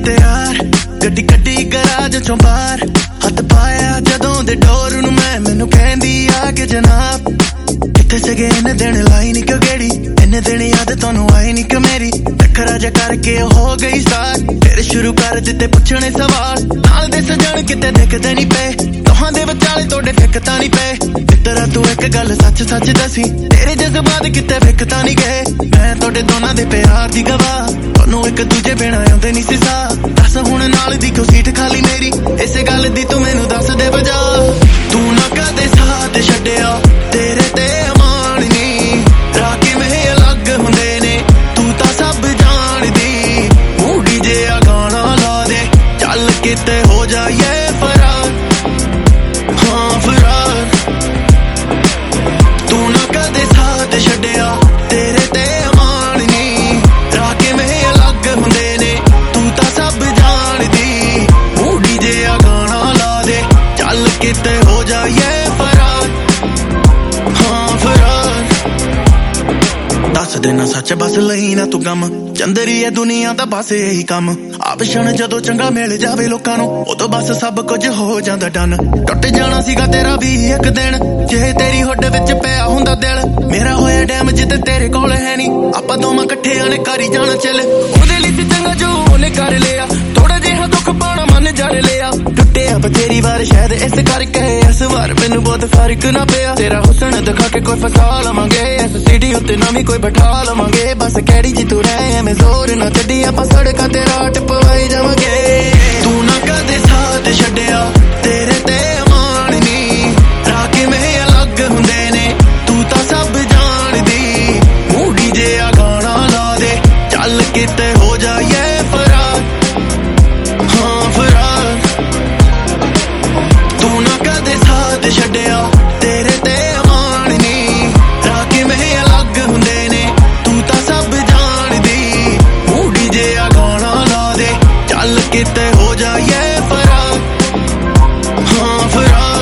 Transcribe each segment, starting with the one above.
ਤਿਆਰ ਗੱਡੀ ਕੱਢੀ ਗਰਾਜ ਚੋਂ ਬਾਹਰ ਹੱਥ ਪਾਇਆ ਜਦੋਂ ਦੇ ਡੋਰ ਨੂੰ ਮੈਨੂੰ ਕਹਿੰਦੀ ਆ ਕਿ ਜਨਾਬ ਕਿੱਥੇ ਸਗੇ ਇਹਨੇ ਦਿਨ ਲਾਈ ਨੀ ਕਿਉਂ ਗੇੜੀ ਇਹਨੇ ਦਿਨ ਯਾਦ ਤੁਹਾਨੂੰ ਆਈ ਨੀ ਕਿ ਮੇਰੀ ਟੱਕਰਾ ਜਾ ਕਰਕੇ ਹੋ ਗਈ ਸਾਥ ਫਿਰ ਸ਼ੁਰੂ ਕਰ ਦਿੱਤੇ ਪੁੱਛਣੇ ਸਵਾਲ ਨਾਲ ਦੇ ਸਜਣ ਕਿਤੇ ਦਿਖਦੇ ਨੀ ਪਏ ਦੋਹਾਂ ਦੇ ਵਿਚਾਲੇ ਤੁਹਾਡੇ ਫਿੱਕਤਾਂ ਨੀ ਪਏ ਮਿੱਤਰਾ ਤੂੰ ਇੱਕ ਗੱਲ ਸੱਚ ਸੱਚ ਦੱਸੀ ਤੇਰੇ ਜਜ਼ਬਾਤ ਕਿਤੇ ਫਿੱਕਤਾਂ ਨੀ ਗਏ ਮੈਂ ਤੁਹਾਡੇ ਦੋਨਾਂ ਦੇ ਪਿਆਰ ਦੀ ਗਵਾਹ ਤੁਹਾਨੂੰ ਇੱਕ ਦੂਜੇ ਬਿਨਾਂ ਆਉਂਦੇ ਨੀ ਸੀ ਸਾਹ ਦੱਸ ਹੁਣ ਨਾਲ ਦੀ ਕਿਉਂ ਸੀਟ ਖਾਲੀ ਮੇਰੀ ਇਸੇ ਗੱਲ ਦੀ ਤੂੰ ਮੈਨੂੰ ਦੱਸ ਦੇ ਵਜਾ ਤੂੰ ਨਾ ਕਦੇ ਸਾਥ ਛੱਡਿਆ ਤੇਰੇ ਤੇ ਅਮਾਨ ਨੀ ਰਾਹ ਕਿਵੇਂ ਅਲੱਗ ਹੁੰਦੇ ਨੇ ਤੂੰ ਤਾਂ ਸਭ ਜਾਣਦੀ ਮੂਡੀ ਜਿਹਾ ਗਾਣਾ ਲਾ ਦੇ ਚੱਲ ਕਿਤੇ ਹੋ ਜਾਈਏ ਫਰਾਰ ਹਾਂ ਫਰਾਰ ਤੂੰ ਨਾ ਕਦੇ ਸਾਥ ਛੱਡਿਆ ਤੇਰੇ ਤੇ ਅਮਾਨ ਨੀ ਰਾਹ ਕਿਵੇਂ ਅਲੱਗ ਹੁੰਦੇ ਨੇ ਤੂੰ ਤਾਂ ਸਭ ਜਾਣਦੀ ਮੂਡੀ ਜਿਹਾ ਗਾਣਾ ਲਾ ਦੇ ਚੱਲ ਕਿਤੇ ਹੋ ਜਾਈਏ ਫਰਾਰ ਹਾਂ ਫਰਾਰ ਦੱਸ ਦੇਣਾ ਸੱਚ ਬਸ ਲਈ ਨਾ ਤੂੰ ਗਮ ਚੰਦਰੀ ਹੈ ਦੁਨੀਆ ਦਾ ਬਸ ਇਹੀ ਕੰਮ ਆਪ ਛਣ ਜਦੋਂ ਚੰਗਾ ਮਿਲ ਜਾਵੇ ਲੋਕਾਂ ਨੂੰ ਉਦੋਂ ਬਸ ਸਭ ਕੁਝ ਹੋ ਜਾਂਦਾ ਡਨ ਟੁੱਟ ਜਾਣਾ ਸੀਗਾ ਤੇਰਾ ਵੀ ਇੱਕ ਦਿਨ ਜੇ ਤੇਰੀ ਹੁੱਡ ਵਿੱਚ ਪਿਆ ਹੁੰਦਾ ਦਿਲ ਮੇਰਾ ਹੋਇਆ ਡੈਮ ਜਿੱਦ ਤੇਰੇ ਕੋਲ ਹੈ ਨੀ ਆਪਾਂ ਦੋਵਾਂ ਇਕੱਠਿਆਂ ਨੇ ਕਰੀ ਜਾਣਾ ਚੱਲ ਉਹਦੇ ਲਈ ਚੰਗਾ ਜੋ ਉਹਨੇ ਕਰ ਲਿਆ ਥੋੜਾ ਜਿਹਾ ਦੁੱਖ ਪਾਉਣਾ ਮਨ ਜਰ ਲਿਆ ਟੁੱਟਿਆ ਬਥੇਰੀ ਵਾਰ ਸ਼ਾਇਦ ਇਸ ਕਰਕੇ ਇਸ ਵਾਰ ਮੈਨੂੰ ਬਹੁਤ ਫਰਕ ਨਾ ਪਿਆ ਤੇਰਾ ਹੁਸਨ ਦਿਖਾ ਕੇ ਕੋਈ ਫਸਾ ਲਵਾਂਗੇ ਇਸ ਸਿਟੀ ਉੱਤੇ ਨਵੀਂ ਕੋਈ ਬਿਠਾ ਲਵਾਂਗੇ ਬਸ ਕਿਹੜੀ ਜੀ ਤੂੰ ਰਹਿ ਐਵੇਂ ਜ਼ੋਰ ਨਾ ਛੱਡੀ ਆਪਾਂ ਸੜਕਾਂ ਤੇ ਰਾਟ ਪਵਾਈ ਜਾਵਾਂਗੇ ਤੂੰ ਨਾ ਕਦੇ ਸਾਥ ਛੱਡਿਆ ਤੇਰੇ ਤੇ ਅਮਾਨ ਨੀ ਰਾਹ ਕਿਵੇਂ ਅਲੱਗ ਹੁੰਦੇ ਨੇ ਤੂੰ ਤਾਂ ਸਭ ਜਾਣਦੀ ਮੂਡੀ ਜਿਹਾ ਗਾਣਾ ਲਾ ਦੇ ਚੱਲ ਕਿਤੇ ਹੋ ਜਾਈਏ ਫਰਾਰ ਹਾਂ ਫਰਾਰ ਤੂੰ ਨਾ ਕਦੇ ਸਾਥ ਛੱਡਿਆ ਤੇਰੇ ਤੇ ਅਮਾਨ ਨੀ ਰਾਹ ਕਿਵੇਂ ਅਲੱਗ ਹੁੰਦੇ ਨੇ ਤੂੰ ਤਾਂ ਸਭ ਜਾਣਦੀ ਮੂਡੀ ਜਿਹਾ ਗਾਣਾ ਲਾ ਦੇ ਚੱਲ ਕਿਤੇ ਹੋ ਜਾਈਏ ਫਰਾਰ ਹਾਂ ਫਰਾਰ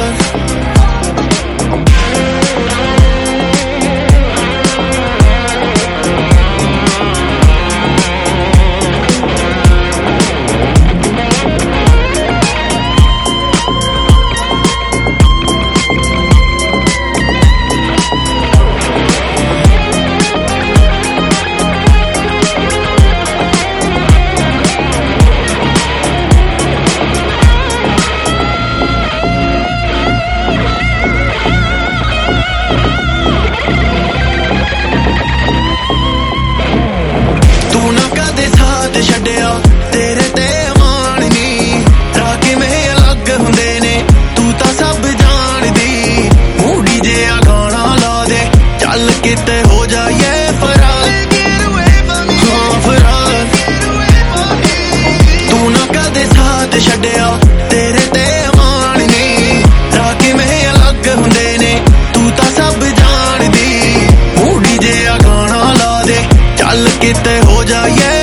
ਛੱਡਿਆ ਤੇਰੇ ਤੇ ਅਮਾਨ ਨੀ ਰਾਹ ਕਿਵੇਂ ਅਲੱਗ ਹੁੰਦੇ ਨੇ ਤੂੰ ਤਾਂ ਸਭ ਜਾਣਦੀ ਮੂਡੀ ਜਿਹਾ ਗਾਣਾ ਲਾ ਦੇ ਚੱਲ ਕਿਤੇ ਹੋ ਜਾਈਏ ਫਰਾਰ ਹਾਂ ਫਰਾਰ ਤੂੰ ਨਾ ਕਦੇ ਸਾਥ ਛੱਡਿਆ ਤੇਰੇ ਤੇ ਅਮਾਨ ਨੀ ਰਾਹ ਕਿਵੇਂ ਅਲੱਗ ਹੁੰਦੇ ਨੇ ਤੂੰ ਤਾਂ ਸਭ ਜਾਣਦੀ ਮੂਡੀ ਜਿਹਾ ਗਾਣਾ ਲਾ ਦੇ ਚੱਲ ਕਿਤੇ ਹੋ ਜਾਈਏ